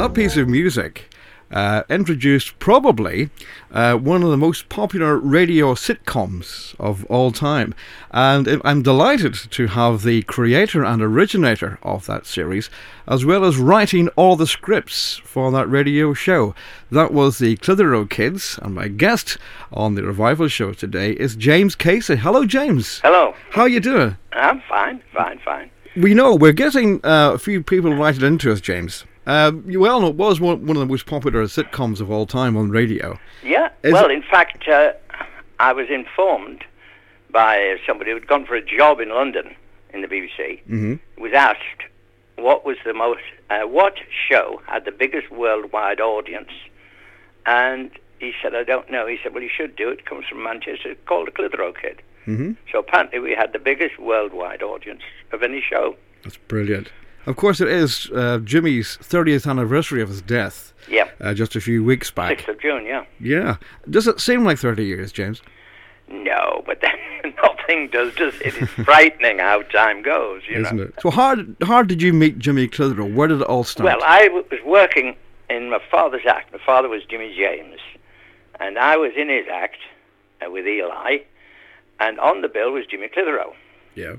that piece of music introduced probably one of the most popular radio sitcoms of all time. And I'm delighted to have the creator and originator of that series, as well as writing all the scripts for that radio show. That was the Clitheroe Kids, and my guest on the Revival Show today is James Casey. Hello, James. Hello. How you doing? I'm fine. We know we're getting a few people writing into us, James. You well know it was one of the most popular sitcoms of all time on radio. Yeah. In fact, I was informed by somebody who'd gone for a job in London in the BBC. Mm-hmm. Was asked what was the most, what show had the biggest worldwide audience, and he said, I don't know. He said, well, you should do it. It comes from Manchester. It's called The Clitheroe Kid. Mm-hmm. So apparently we had the biggest worldwide audience of any show. That's brilliant. Of course, it is Jimmy's 30th anniversary of his death. Yeah. Just a few weeks back. 6th of June, yeah. Yeah. Does it seem like 30 years, James? No, but nothing does. It is frightening how time goes, Isn't it? So how did you meet Jimmy Clitheroe? Where did it all start? Well, I was working in my father's act. My father was Jimmy James, and I was in his act with Eli, and on the bill was Jimmy Clitheroe. Yeah.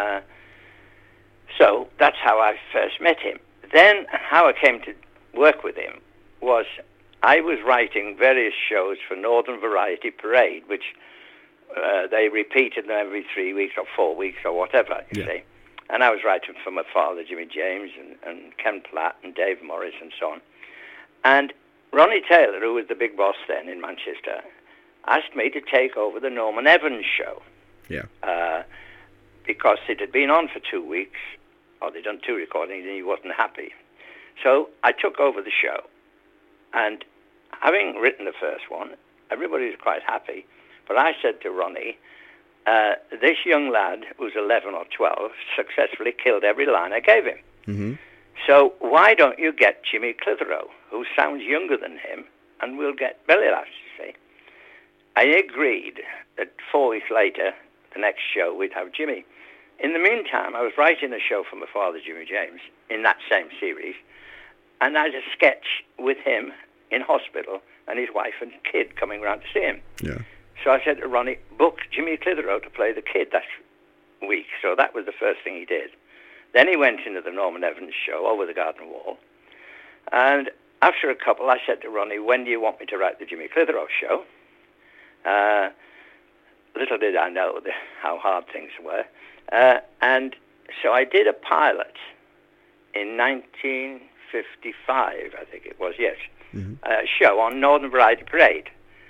So that's how I first met him. Then how I came to work with him was I was writing various shows for Northern Variety Parade, which they repeated them every 3 weeks or 4 weeks or whatever, you see. And I was writing for my father, Jimmy James, and Ken Platt and Dave Morris and so on. And Ronnie Taylor, who was the big boss then in Manchester, asked me to take over the Norman Evans show. Yeah. Because it had been on for 2 weeks, or they'd done 2 recordings, and he wasn't happy. So I took over the show, and having written the first one, everybody was quite happy. But I said to Ronnie, this young lad, who's 11 or 12, successfully killed every line I gave him. Mm-hmm. So why don't you get Jimmy Clitheroe, who sounds younger than him, and we'll get belly laughs, you see. I agreed that 4 weeks later, the next show, we'd have Jimmy. In the meantime, I was writing a show for my father, Jimmy James, in that same series, and I had a sketch with him in hospital and his wife and kid coming round to see him. Yeah. So I said to Ronnie, book Jimmy Clitheroe to play the kid that week. So that was the first thing he did. Then he went into the Norman Evans show over the garden wall. And after a couple, I said to Ronnie, when do you want me to write the Jimmy Clitheroe show? Little did I know how hard things were. And so I did a pilot in 1955, I think it was, yes. Mm-hmm. A show on Northern Variety Parade.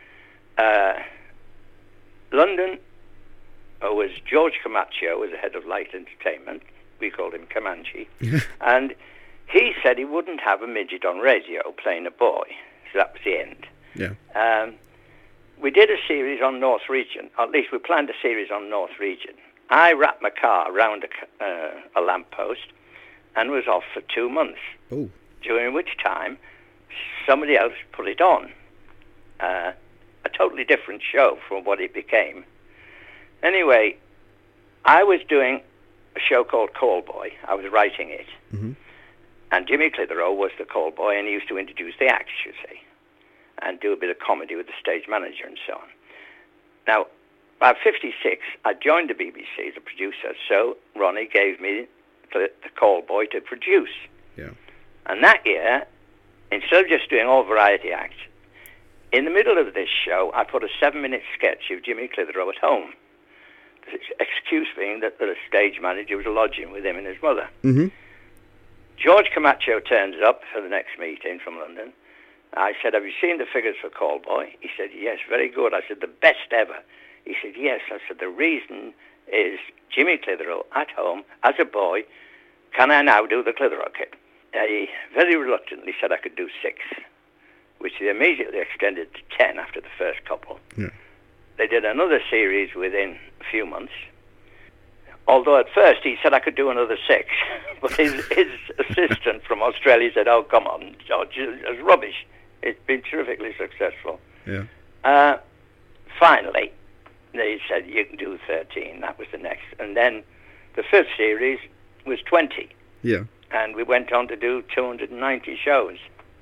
London was George Camacho, was the head of Light Entertainment. We called him Comanche. And he said he wouldn't have a midget on radio playing a boy. So that was the end. Yeah. We did a series on North Region. At least we planned a series on North Region. I wrapped my car around a lamppost and was off for 2 months. Oh. During which time somebody else put it on. A totally different show from what it became. Anyway, I was doing a show called Call Boy. I was writing it. Mm-hmm. And Jimmy Clitheroe was the call boy, and he used to introduce the acts, you see, and do a bit of comedy with the stage manager and so on. Now, by 56, I joined the BBC as a producer, so Ronnie gave me the call boy to produce. Yeah. And that year, instead of just doing all variety acts, in the middle of this show, I put a 7-minute sketch of Jimmy Clitheroe at home. The excuse being that the stage manager was lodging with him and his mother. Mm-hmm. George Camacho turns up for the next meeting from London. I said, have you seen the figures for Call Boy? He said, yes, very good. I said, the best ever. He said, yes. I said, the reason is Jimmy Clitheroe at home as a boy. Can I now do the Clitheroe Kid? He very reluctantly said I could do 6, which they immediately extended to 10 after the first couple. Yeah. They did another series within a few months. Although at first he said I could do another 6. But his assistant from Australia said, oh, come on, George, it's rubbish. It's been terrifically successful. Yeah. Finally, they said, you can do 13. That was the next. And then the 5th series was 20. Yeah. And we went on to do 290 shows.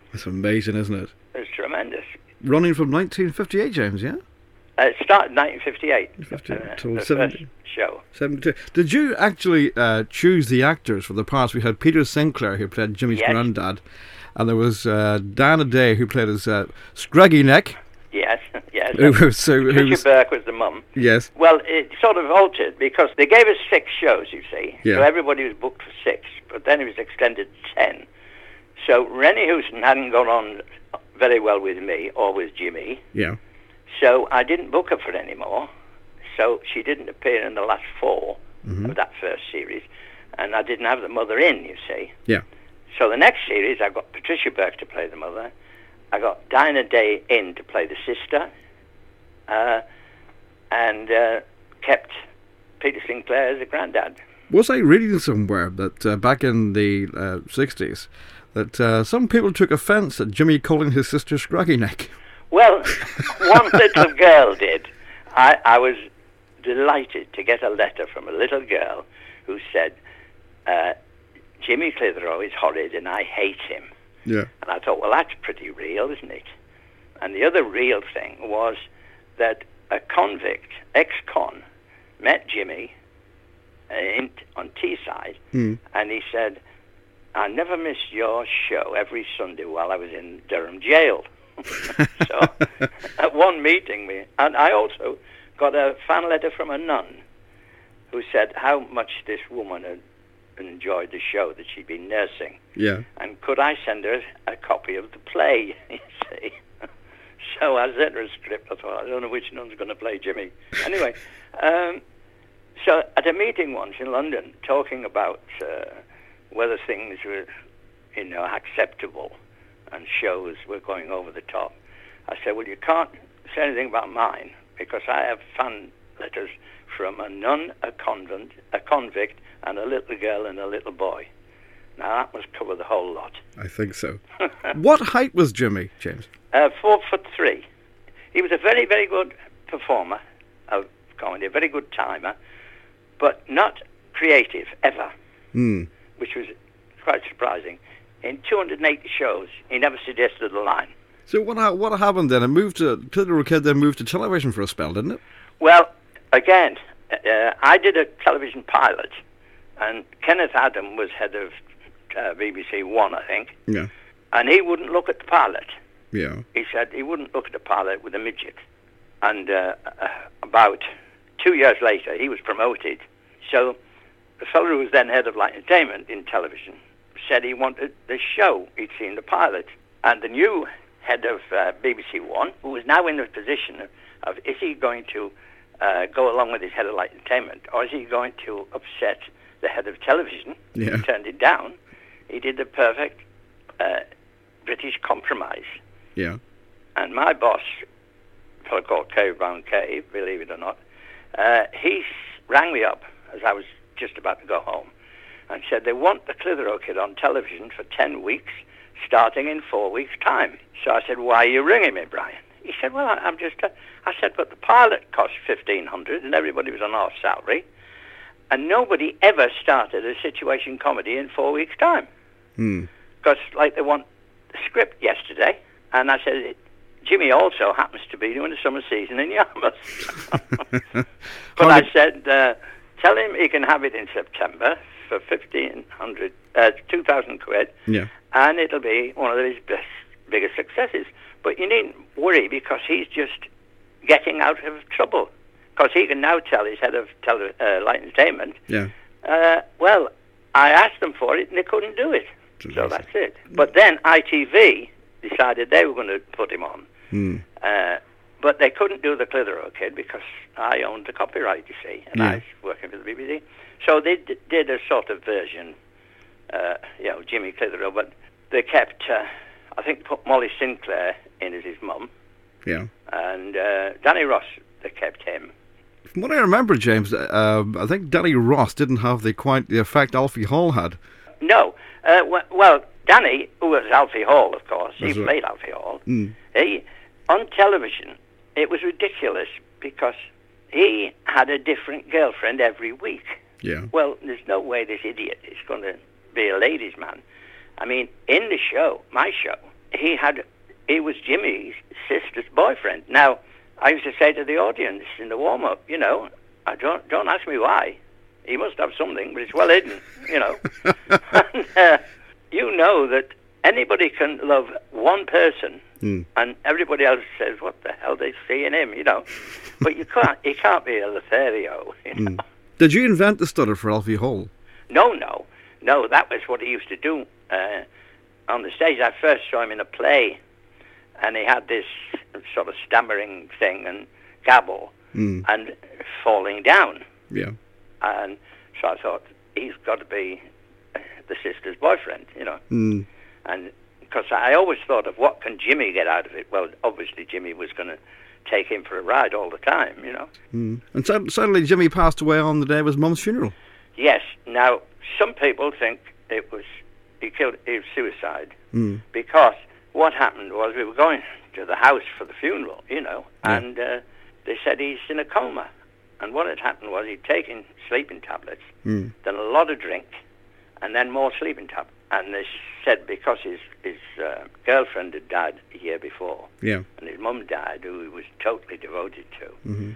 That's amazing, isn't it? It's tremendous. Running from 1958, James, yeah? It started in 1958. 58 till the 70. first show. 72. Did you actually choose the actors for the parts? We had Peter Sinclair, who played Jimmy's Yes. granddad, and there was Dana Day, who played his Scraggy Neck. Yes, yes. Patricia Burke was the mum. Yes. Well, it sort of altered because they gave us 6 shows, you see. Yeah. So everybody was booked for 6, but then it was extended to 10. So Rennie Houston hadn't gone on very well with me or with Jimmy. Yeah. So I didn't book her for any more. So she didn't appear in the last 4 of that first series. And I didn't have the mother in, you see. Yeah. So the next series, I got Patricia Burke to play the mother. I got Dinah Day in to play the sister. And kept Peter Sinclair as the granddad. Was I reading somewhere that back in the 60s that some people took offence at Jimmy calling his sister Scraggy Neck? Well, one little girl did. I was delighted to get a letter from a little girl who said, Jimmy Clitheroe is horrid and I hate him. Yeah. And I thought, well, that's pretty real, isn't it? And the other real thing was that a convict, ex-con, met Jimmy on Teesside, and he said, I never missed your show every Sunday while I was in Durham jail. So at one meeting, and I also got a fan letter from a nun who said how much this woman had enjoyed the show that she'd been nursing. Yeah. And could I send her a copy of the play, you see? So I sent her a script. I thought, I don't know which nun's going to play Jimmy. Anyway, so at a meeting once in London, talking about whether things were, acceptable and shows were going over the top, I said, well, you can't say anything about mine because I have fan letters from a nun, a convict, and a little girl and a little boy. Now, that must cover the whole lot. I think so. What height was Jimmy, James? 4'3". He was a very, very good performer of comedy, a very good timer, but not creative, ever, which was quite surprising. In 280 shows, he never suggested a line. So what happened then? Clitheroe Kid then moved to television for a spell, didn't it? Well, again, I did a television pilot, and Kenneth Adam was head of BBC One, I think. Yeah. And he wouldn't look at the pilot. Yeah. He said he wouldn't look at the pilot with a midget. And about 2 years later, he was promoted. So the fellow who was then head of Light Entertainment in television said he wanted the show. He'd seen the pilot. And the new head of BBC One, who was now in the position of is he going to go along with his head of Light Entertainment, or is he going to upset the head of television? Yeah. He turned it down. He did the perfect British compromise. Yeah. And my boss, a fellow called Cave Brown Cave, believe it or not, he rang me up as I was just about to go home and said they want the Clitheroe Kid on television for 10 weeks, starting in 4 weeks' time. So I said, why are you ringing me, Brian? He said, well, I'm just... I said, but the pilot cost $1,500 and everybody was on half salary, and nobody ever started a situation comedy in 4 weeks' time. Because, they want the script yesterday, and I said, Jimmy also happens to be doing the summer season in Yarmouth. But I said, tell him he can have it in September for 2,000 quid, yeah, and it'll be one of his biggest successes. But you needn't worry because he's just getting out of trouble. Because he can now tell his head of Light Entertainment, yeah. Well, I asked them for it and they couldn't do it. So that's it. But then ITV decided they were going to put him on. But they couldn't do the Clitheroe Kid because I owned the copyright, you see, and I was working for the BBC. So they did a sort of version, Jimmy Clitheroe, but they kept, I think, put Molly Sinclair in as his mum. Yeah. And Danny Ross, they kept him. From what I remember, James, I think Danny Ross didn't have quite the effect Alfie Hall had. No. Well, Danny, who was Alfie Hall, of course, he played Alfie Hall. He, on television, it was ridiculous because he had a different girlfriend every week. Yeah. Well, there's no way this idiot is going to be a ladies' man. I mean, in the show, my show, he was Jimmy's sister's boyfriend. Now, I used to say to the audience in the warm-up, I don't ask me why. He must have something, but it's well hidden, And, you know that anybody can love one person, and everybody else says, "What the hell they see in him?" But you can't be a Lothario. Did you invent the stutter for Alfie Hall? No. That was what he used to do on the stage. I first saw him in a play, and he had this sort of stammering thing and gabble and falling down. Yeah. And so I thought, he's got to be the sister's boyfriend, And because I always thought of what can Jimmy get out of it. Well, obviously Jimmy was going to take him for a ride all the time, And suddenly Jimmy passed away on the day of his mum's funeral. Yes. Now, some people think it was suicide because what happened was we were going to the house for the funeral, and they said he's in a coma. And what had happened was he'd taken sleeping tablets, done a lot of drink, and then more sleeping tablets. And they said because his girlfriend had died a year before, and his mum died, who he was totally devoted to,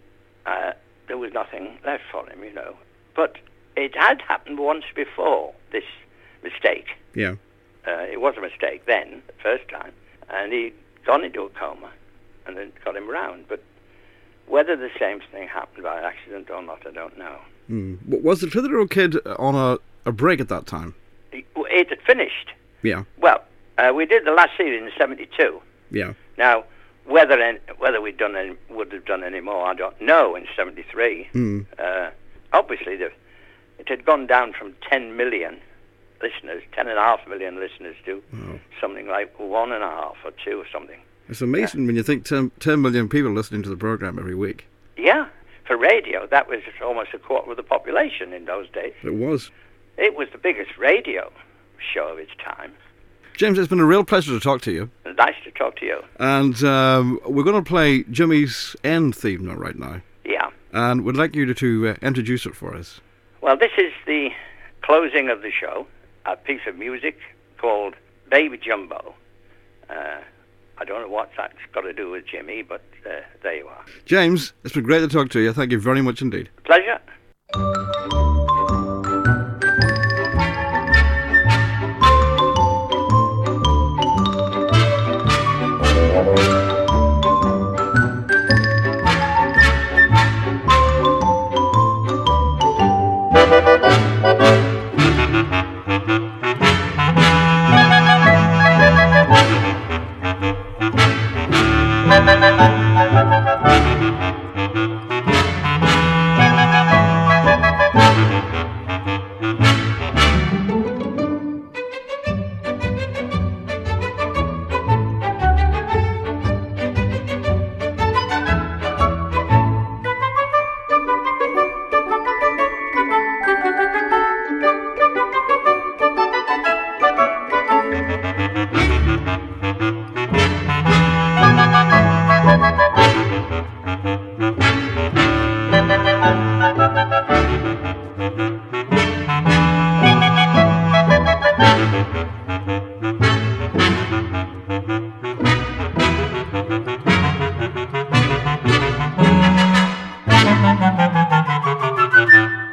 there was nothing left for him, But it had happened once before, this mistake. Yeah. It was a mistake then, the first time, and he'd gone into a coma, and then got him round. But whether the same thing happened by accident or not, I don't know. Was the Clitheroe Kid on a break at that time? It had finished. Yeah. Well, we did the last season in '72. Yeah. Now, whether we would have done any more, I don't know. In '73, obviously it had gone down from 10 million listeners, 10.5 million listeners, to something like 1.5 or 2 or something. It's amazing when you think 10 million people listening to the program every week. Yeah, for radio, that was almost a quarter of the population in those days. It was. It was the biggest radio show of its time. James, it's been a real pleasure to talk to you. Nice to talk to you. And we're going to play Jimmy's End theme right now. Yeah. And we'd like you to introduce it for us. Well, this is the closing of the show, a piece of music called Baby Jumbo. I don't know what that's got to do with Jimmy, but there you are. James, it's been great to talk to you. Thank you very much indeed. Pleasure. Thank you.